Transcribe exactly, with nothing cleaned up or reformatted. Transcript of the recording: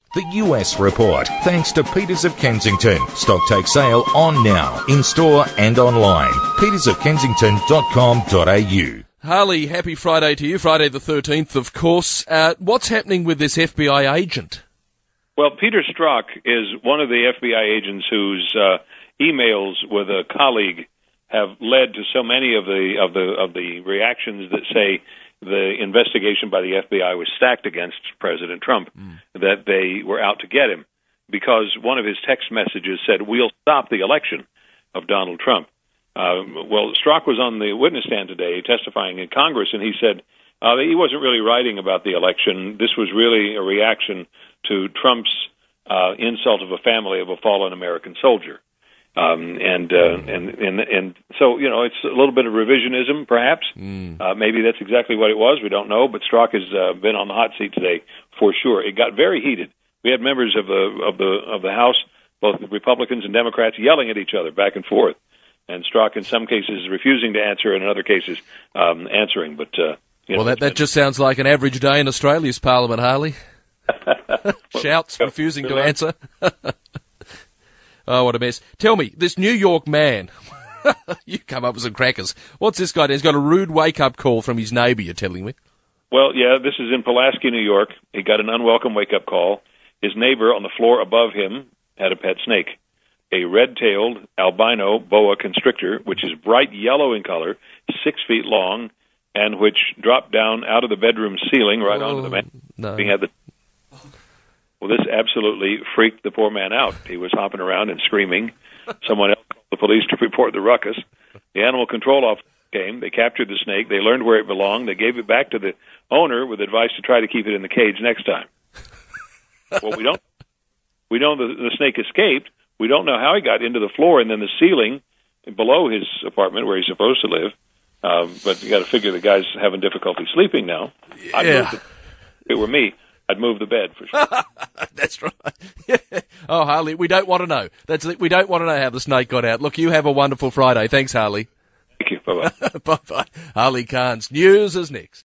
The U S Report, thanks to Peters of Kensington. Stock take sale on now, in-store and online. peters of kensington dot com dot a u. Harley, happy Friday to you. Friday the thirteenth, of course. Uh, what's happening with this F B I agent? Well, Peter Strzok is one of the F B I agents whose uh, emails with a colleague have led to so many of the of the of the reactions that say the investigation by the F B I was stacked against President Trump, mm. that they were out to get him because one of his text messages said, "We'll stop the election of Donald Trump." Uh, well, Strzok was on the witness stand today testifying in Congress, and he said uh, he wasn't really writing about the election. This was really a reaction to Trump's uh, insult of a family of a fallen American soldier. Um, and, uh, and and and so, you know, it's a little bit of revisionism, perhaps. Mm. Uh, maybe that's exactly what it was. We don't know. But Strzok has uh, been on the hot seat today for sure. It got very heated. We had members of the of the of the House, both Republicans and Democrats, yelling at each other back and forth. And Strzok, in some cases, refusing to answer, and in other cases, um, answering. But uh, you well, know, that that just sounds like an average day in Australia's Parliament, Harley. Shouts, refusing to answer. Oh, what a mess. Tell me, this New York man, you come up with some crackers. What's this guy? He's got a rude wake-up call from his neighbour, you're telling me. Well, yeah, this is in Pulaski, New York. He got an unwelcome wake-up call. His neighbor on the floor above him had a pet snake, a red-tailed albino boa constrictor, which is bright yellow in color, six feet long, and which dropped down out of the bedroom ceiling right oh, onto the man. No. He had the Well, this absolutely freaked the poor man out. He was hopping around and screaming. Someone else called the police to report the ruckus. The animal control officer came. They captured the snake. They learned where it belonged. They gave it back to the owner with advice to try to keep it in the cage next time. Well, we don't. We know the, the snake escaped. We don't know how he got into the floor and then the ceiling below his apartment where he's supposed to live. Um, but you got to figure the guy's having difficulty sleeping now. Yeah. I'd move the, if it were me, I'd move the bed for sure. That's right. Yeah. Oh, Harley, we don't want to know. That's we don't want to know how the snake got out. Look, you have a wonderful Friday. Thanks, Harley. Thank you. Bye-bye. Bye-bye. Harley Carnes. News is next.